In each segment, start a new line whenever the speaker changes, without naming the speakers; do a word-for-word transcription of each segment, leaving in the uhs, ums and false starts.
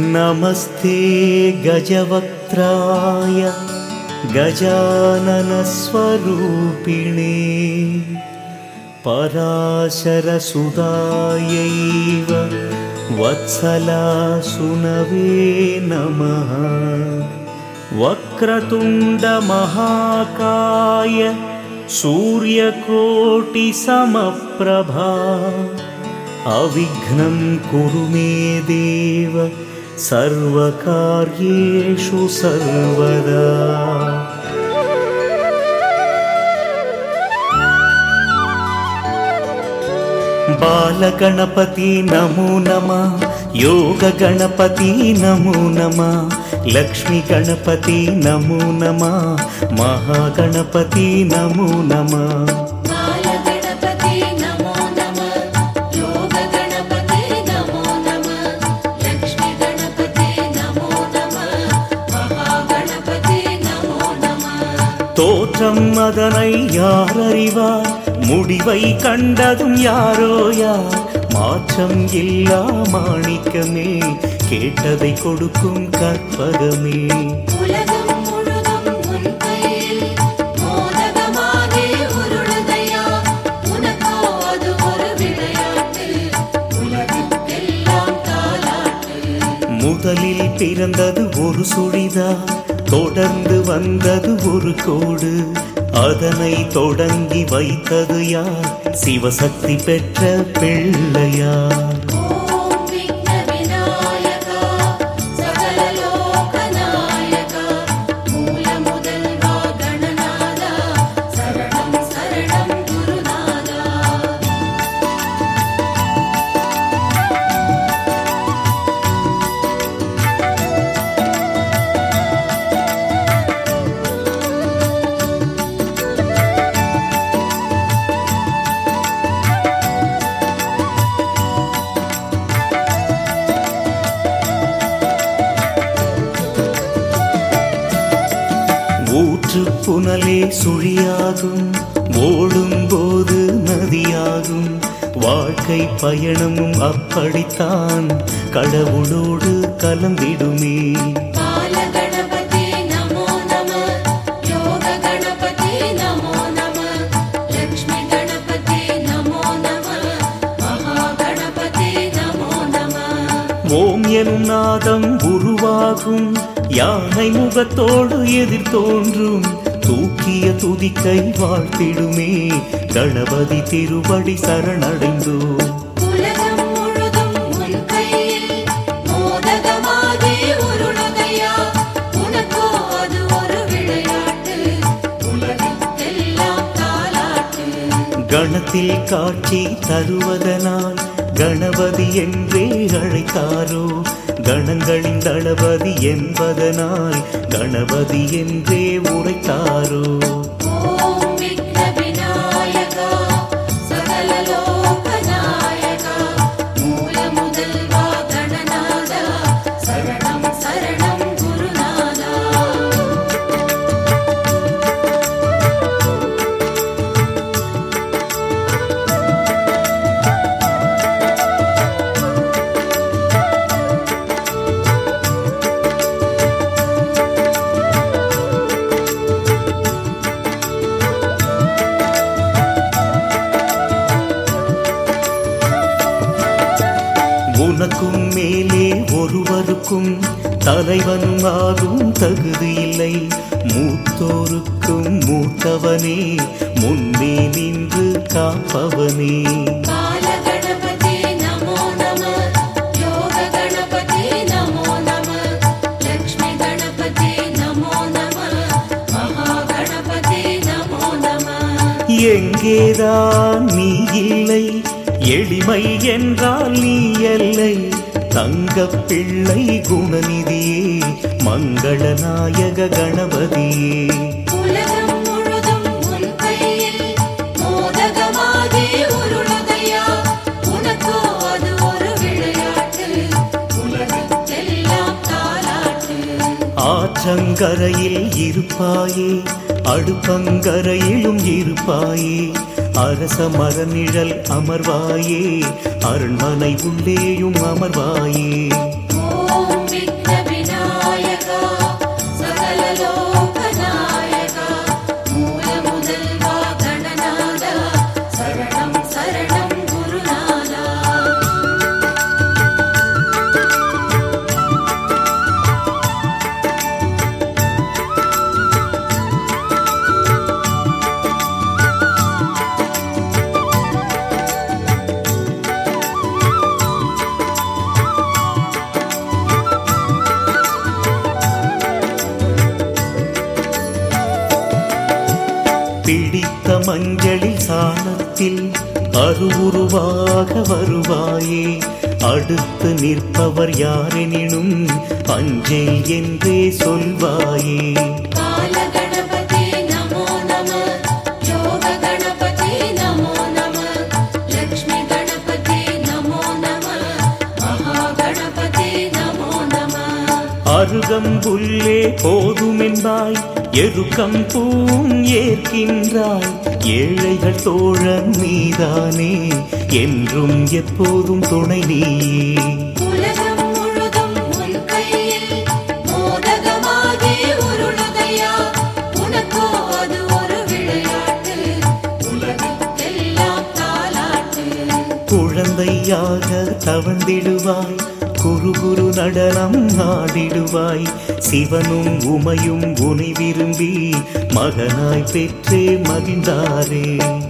नमस्ते गजवक्त्राय गजाननस्वरूपिणे पराशरसुतायैव वत्सलासुनवे नमः। वक्रतुण्डमहाकाय सूर्यकोटिसमप्रभा अविघ्नं कुरु मे देव सर्वकार्येषु सर्वदा। बालगणपति नमो नमः, योगगणपति नमो नमः, लक्ष्मी गणपति नमो नमः, महागणपति नमो नमः। தோற்றம் அதனை யார் அறிவார், முடிவை கண்டதும் யாரோ யார். மாற்றம் இல்லா மாணிக்கமே, கேட்டதை கொடுக்கும் கற்பகமே. முதலில் பிறந்தது ஒரு சுழிதார், தொடர்ந்து வந்தது ஒரு கோடு. அதனை தொடங்கி வைத்தது யார்? சிவசக்தி பெற்ற பிள்ளையார். ஊற்று புனலே சுழியாகும், ஓடும் போது நதியாகும். வாழ்க்கை பயணமும் அப்படித்தான், கடவுளோடு கலந்திடுமே. ஓம் எனும் நாதம் உருவாகும், யானை முகத்தோடு எதிர் தோன்றும். தூக்கிய துதிக்கை வாழ்த்திடுமே, கணபதி திருவடி சரணடைந்தோ. கணத்தில் காட்சி தருவதனால் கணபதி என்றே அழைத்தாரோ. கணங்களின் தளபதி என்பதனால் கணபதி என்றே உரைத்தாரோ. உனக்கும் மேலே ஒருவருக்கும் தலைவனும் ஆகும் தகுதி இல்லை. மூத்தோருக்கும் மூத்தவனே, முன்னே நின்று காப்பவனே. எங்கேதான் நீ இல்லை, எளிமை என்றால் நீ எல்லை. தங்க பிள்ளை குணநிதியே, மங்களநாயக கணபதியே. ஆற்றங்கரையில் இருப்பாயே, அடுப்பங்கரையிலும் இருப்பாயே. அரச மரநிழல் அமர்வாயே, அரண்மனை உள்ளேயும் அமர்வாயே.
ஓம்
அருவுருவாக வருவாயே. அடுத்து நிற்பவர் யாரெனினும் அஞ்சேல் என்றே சொல்வாயே. அருகம்புல்லே போதுமென்பாய், எருக்கம் பூம் ஏற்கின்றாய். ஏழைகள் தோழன் நீதானே, என்றும் எப்போதும் துணை நீயே. குழந்தையாக தவழ்ந்திடுவாய், குரு குரு நடனம் ஆடிடுவாய். சிவனும் உமையும் உனை விரும்பி மகனாய் பெற்றே மகிழ்ந்தாரே.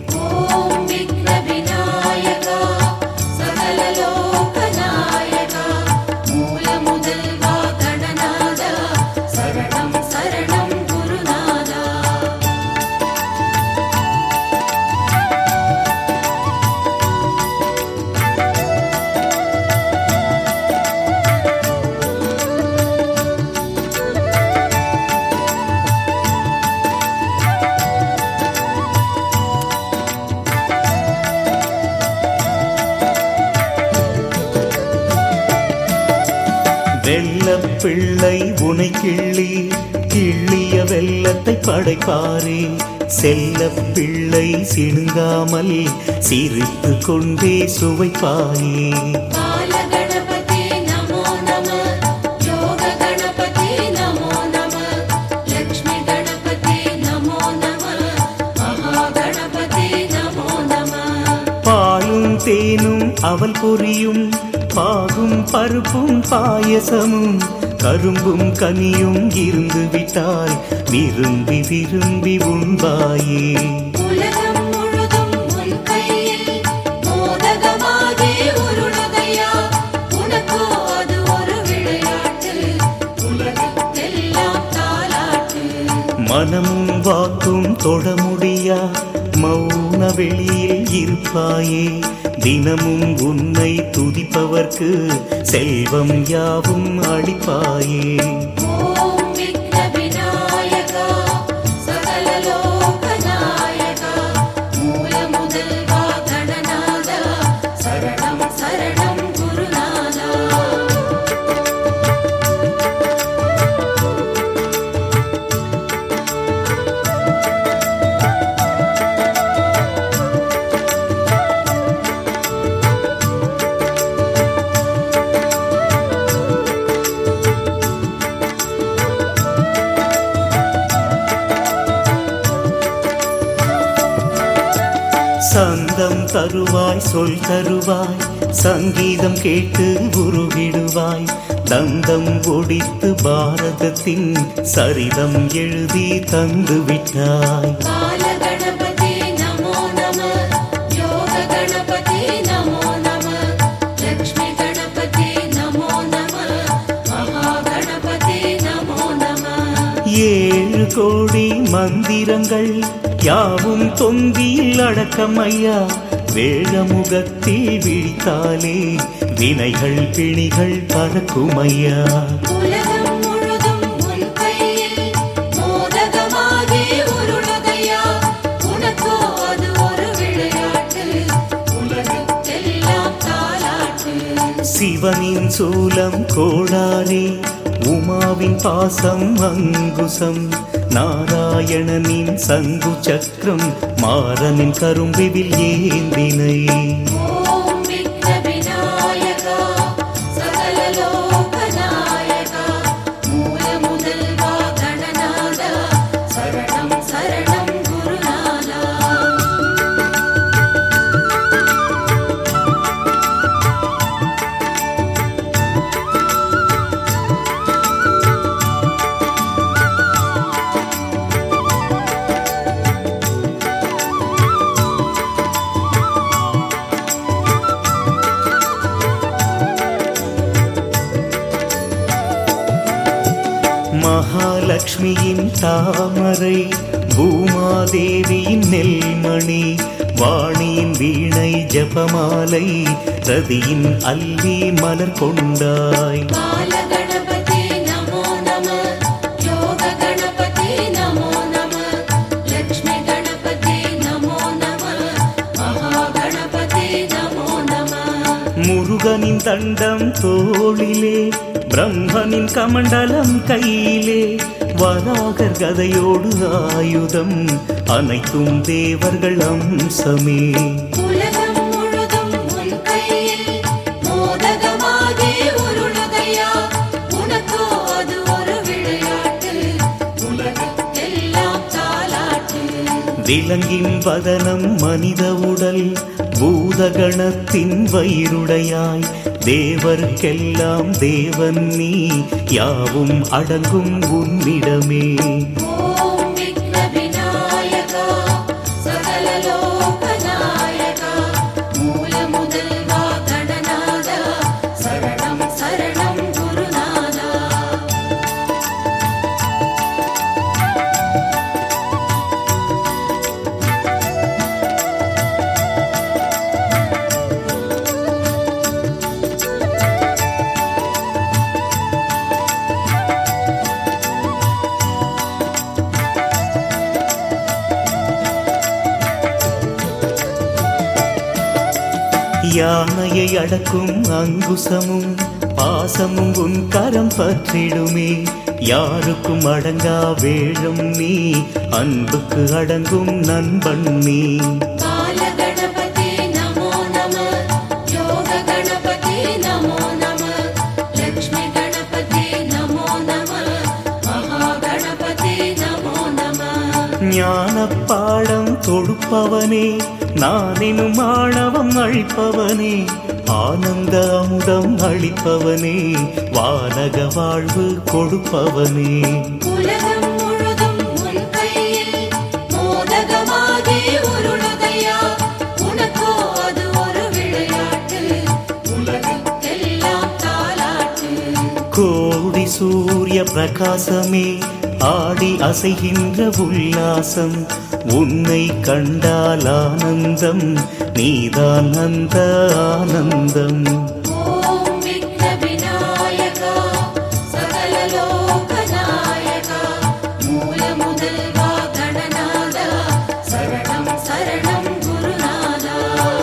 வெள்ளப் பிள்ளை உனை கிள்ளி கிள்ளிய வெள்ளத்தை படைப்பாரே. செல்லப் பிள்ளை சிணுங்காமல் சிரித்து கொண்டே சுவைப்பாயே. பாலும் தேனும் அவள் பொரியும், பாகும் பருப்பும் பாயசமும் கரும்பும் கனியும் இருந்து விட்டால் விரும்பி விரும்பி உண்பாயே. மனமும் வாக்கும் தொட முடியா மௌன வெளியில் இருப்பாயே. தினமும் உன்னை துதிப்பவர்க்கு செல்வம் யாவும் அளிப்பாயே. சந்தம் தருவாய், சொல் தருவாய், சங்கீதம் கேட்டு உருகிடுவாய். தந்தம் ஒடித்து பாரதத்தின் சரிதம் எழுதி தந்து விட்டாய். ஏழு கோடி மந்திரங்கள் யாவும் தொந்தியில் அடக்கமையா. வேழமுகத்தில் விழித்தாலே வினைகள் பிணிகள் பறக்குமையா. சிவனின் சூலம் கோடாரே, உமாவின் பாசம் அங்குசம். நாராயணனின் சங்கு சக்கரம், மாறனின் கரும்பிவில் ஏந்தினை. மகாலட்சுமியின் தாமரை, பூமாதேவியின் நெல்மணி, வாணியின் வீணை ஜபமாலை ரதியின் அல்லி மலர் கொண்டாய்.
பாலகணபதி நமோ நம, யோக கணபதி நமோ நம, லக்ஷ்மி கணபதி நமோ நம, மகாகணபதி நமோ நம.
முருகனின் தண்டம் தோளிலே, பிரம்மனின் கமண்டலம் கையிலே, வராகர் கதையோடு ஆயுதம், அனைத்தும் தேவர்கள் அம்சமே.
உலகம் முழுதும் உன் கையில் மோதகமாகி உருளுதையா, உனக்கோ அது ஒரு விளையாட்டு, உலகெல்லாம் தாலாட்டு.
விலங்கின் வதனம் மனித உடல், பூதகணத்தின் வயிறுடையாய், தேவர்க்கெல்லாம் தேவன் நீ, யாவும் அடங்கும் உன்னிடமே.
ஓம் விக்ன விநாயகா, சகல லோக நாயகா, மூல முதல்வா கணநாதா, சரணம் சரணம் குருநாதா.
யானையை அடக்கும் அங்குசமும் பாசமும் உன் கரம் பற்றிடுமே. யாருக்கும் அடங்கா வேழும் நீ, அன்புக்கு அடங்கும் நண்பன் நீ.
பாலகணபதி நமோ நம, யோக கணபதி நமோ நம, லக்ஷ்மி கணபதி நமோ நம, மகாகணபதி நமோ நம.
ஞானப் பாடம் தொடுப்பவனே, நானெனும் ஆணவம் அழிப்பவனே, ஆனந்த அமுதம் அளிப்பவனே, வானக வாழ்வு கொடுப்பவனே.
உலகம் முழுதும் உன் கையில் மோதகமாகி உருளுதையா, உனக்கோ அது ஒரு விளையாட்டு, உலகெல்லாம் தாலாட்டு.
கோடி சூரிய பிரகாசமே, ஆடி அசைகின்ற உல்லாசம், உன்னை கண்டால் ஆனந்தம், நீதான் அந்த ஆனந்தம்.
ஓம் விக்ன விநாயகா, சகல லோக நாயகா, மூல முதல்வா கணநாதா, சரணம் சரணம் குருநாதா.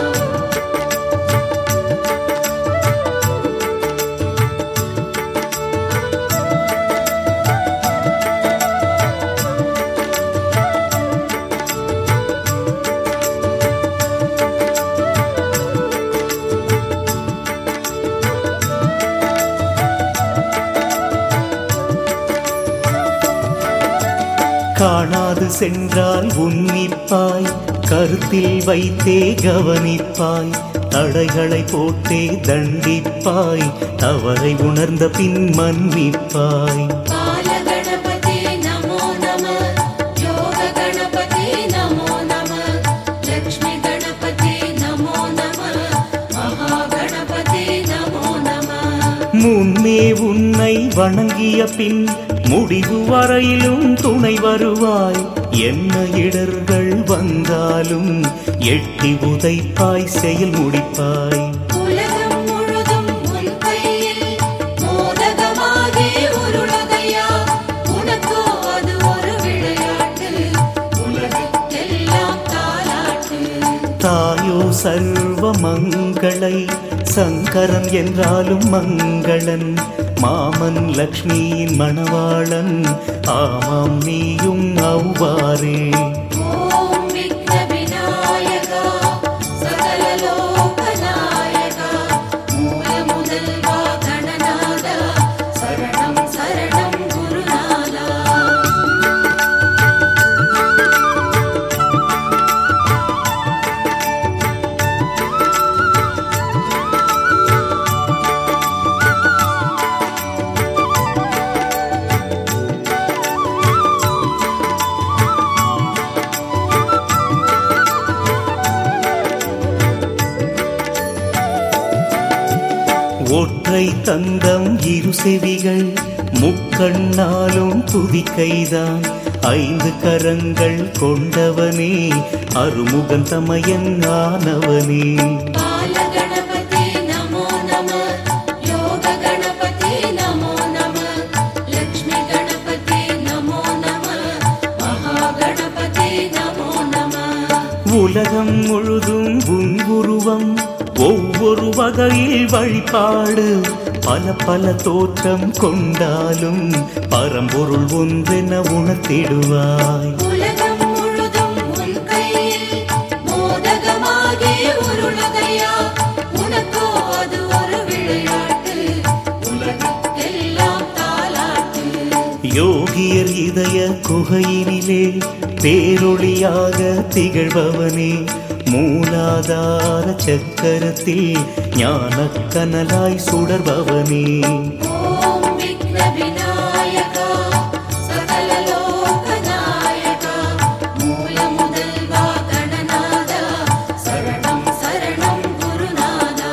காணாது சென்றால் உன்னிப்பாய், கருத்தில் வைத்தே கவனிப்பாய், தடைகளை போட்டே தண்டிப்பாய், தவறை உணர்ந்த பின் மன்னிப்பாய்.
பாலகணபதி நமோ நம, யோக கணபதி நமோ நம, லக்ஷ்மி கணபதி நமோ நம, மகாகணபதி நமோ நம.
முன்னே உன்னை வணங்கிய பின் முடிவு வரையிலும் துணை வருவாய், என்ன இடர்கள் வந்தாலும் எட்டி உதைப்பாய், செயல் முடிப்பாய்.
உலகம் முழுதும் உன் கையில் மோதகமாகி உருளுதையா, உனக்கோ அது ஒரு விளையாட்டு, உலகெல்லாம் தாலாட்டு.
தாயோ சர்வ மங்களை, சங்கரன் என்றாலும் மங்களன், மாமன் லக்ஷ்மியின் மணவாளன், ஆமாம் நீயும் அவ்வாறே.
ஓம் விக்ன விநாயகா, சகல லோக நாயகா, மூல முதல்வா கணநாதா, சரணம் சரணம் குருநாதா.
ஒற்றை தந்தம் இரு செவிகள், முக்கண்ணாலும் துதிக்கைதான், ஐந்து கரங்கள் கொண்டவனே அருமுகன் தமையன் ஆனவனே
பால கணபதி நமோ நம யோக கணபதி நமோ நம லக்ஷ்மி கணபதி நமோ நம மகா கணபதி நமோ நம
உலகம் முழுதும் உன் உருவம் ஒவ்வொரு வகையில் வழிபாடு பல பல தோற்றம் கொண்டாலும் பரம்பொருள் ஒன்றென உணர்த்திடுவாய்
உலகம் முழுதும் உன் கையில் மோதகமாகி உருளுதையா உனக்கோ அது ஒரு விளையாட்டு உலகெல்லாம் தாலாட்டு
யோகியர் இதய குகையினிலே பேரொளியாக திகழ்பவனே மூலாதார சக்கரத்தில் ஞானக்கனலாய் சுடர்பவனே
ஓம் விக்ன விநாயகா சகல லோகநாயகா மூல முதல்வா கணநாதா சரணம் சரணம் குருநாதா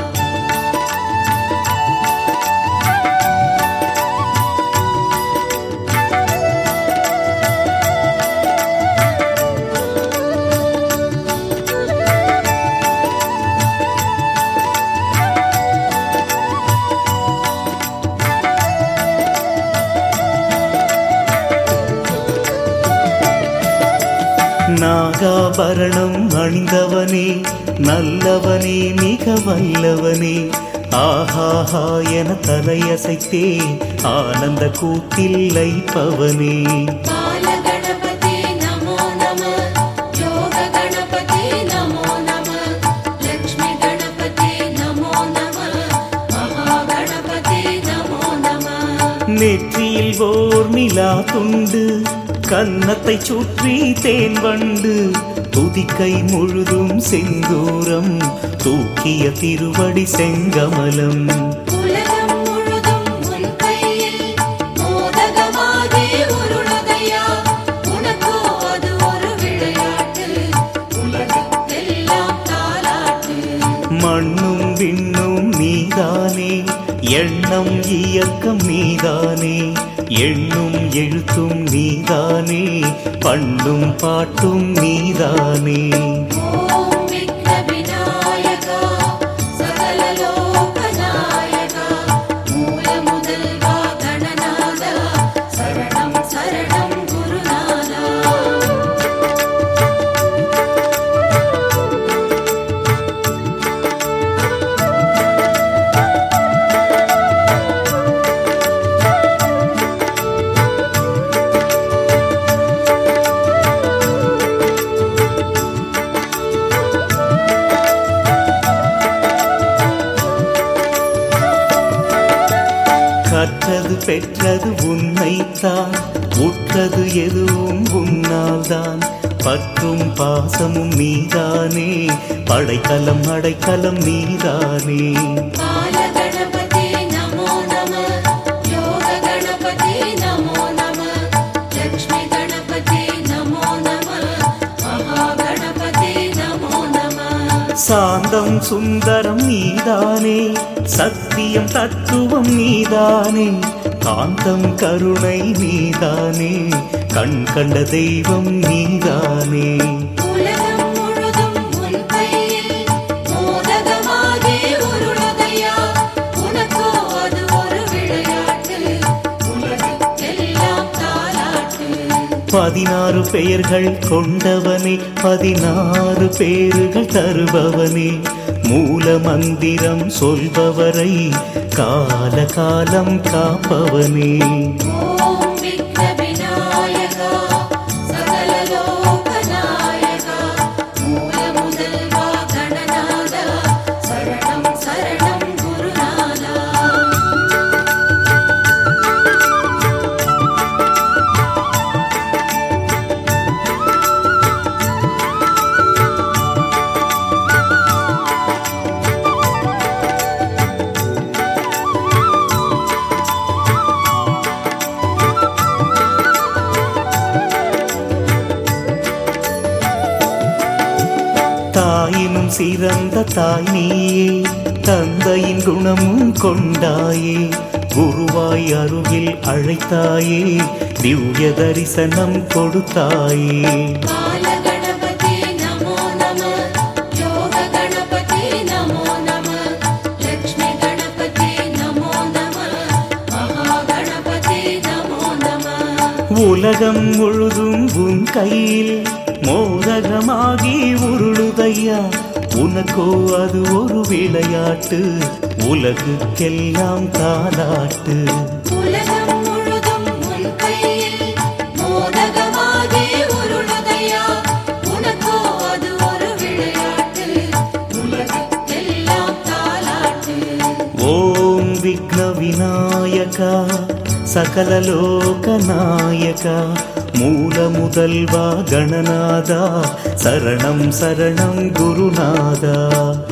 நாகாபரணம் அணிந்தவனே நல்லவனே மிக வல்லவனே ஆஹாஹா என தலையசைத்தே ஆனந்த கூத்தில் லைப்பவனே
பால கணபதி நமோ நம யோக கணபதி நமோ நம லக்ஷ்மி கணபதி நமோ நம மகா கணபதி நமோ நம
நெற்றியில் ஓர் நிலா துண்டு கன்னத்தை சுற்றி தேன் வண்டு துதிக்கை முழுதும் செந்தூரம் தூக்கிய திருவடி செங்கமலம்
உலகம் முழுதும் உன் கையில் மோதகமாகி உருளுதையா உனக்கோ அது ஒரு விளையாட்டு உலகெல்லாம் தாலாட்டு
மண்ணும் விண்ணும் நீதானே எண்ணம் இயக்கம் நீதானே எண்ணும் எழுத்தும் நீதானே பண்ணும் பாட்டும் நீதானே
ஓம் விக்ன விநாயகா சகல லோகநாயகா மூல முதல்வா கணநாதா சரணம் சரணம் குருநாதா
கற்றது பெற்றது உன்னைத்தான் உற்றது எதுவும் உன்னால்தான் பற்றும் பாசமும் நீதானே படைக்கலம் அடைக்கலம் நீதானே
பால கணபதி நமோ நம யோக கணபதி நமோ நம லக்ஷ்மி கணபதி நமோ நம மகா கணபதி நமோ நம
சாந்தம் சுந்தரம் நீதானே சத்தியம் தத்துவம் நீதானே காந்தம் கருணை நீதானே கண் கண்ட தெய்வம் நீதானே
உலகம் முழுதும் உன் கையில் மோதகமாகி உருளுதையா உனக்கோ அது ஒரு விளையாட்டு உலகெல்லாம் தாலாட்டு
பதினாறு பெயர்கள் கொண்டவனே பதினாறு பேர்கள் தருபவனே மூல மந்திரம் சொல்பவரை கால காலம் காப்பவனே
ஓம் விக்ன விநாயகா சகல லோகநாயகா மூல முதல்வா கணநாதா சரணம் சரணம் குருநாதா
தாயினும் சிறந்த தாய் நீயே தந்தையின் குணமும் கொண்டாயே குருவாய் அருகில் அழைத்தாயே, திவ்ய தரிசனம் கொடுத்தாயே.
பால கணபதி நமோ நம, யோக கணபதி நமோ நம, லக்ஷ்மி கணபதி நமோ நம, மகா கணபதி நமோ நம.
உலகம் முழுதும் உன் கையில் மோதகமாகி உருளுதையா, உனக்கோ அது ஒரு விளையாட்டு, உலகுக்கெல்லாம் தாலாட்டு.
உலகம் முழுதும் உன் கையில் மோதகமாகி உருளுதையா, உனக்கோ அது ஒரு விளையாட்டு, உலகுக்கெல்லாம் தாலாட்டு.
ஓம் விக்ன விநாயகா சகல லோக நாயகா, மூல முதல்வா கணநாதா, சரணம் சரணம் குருநாதா.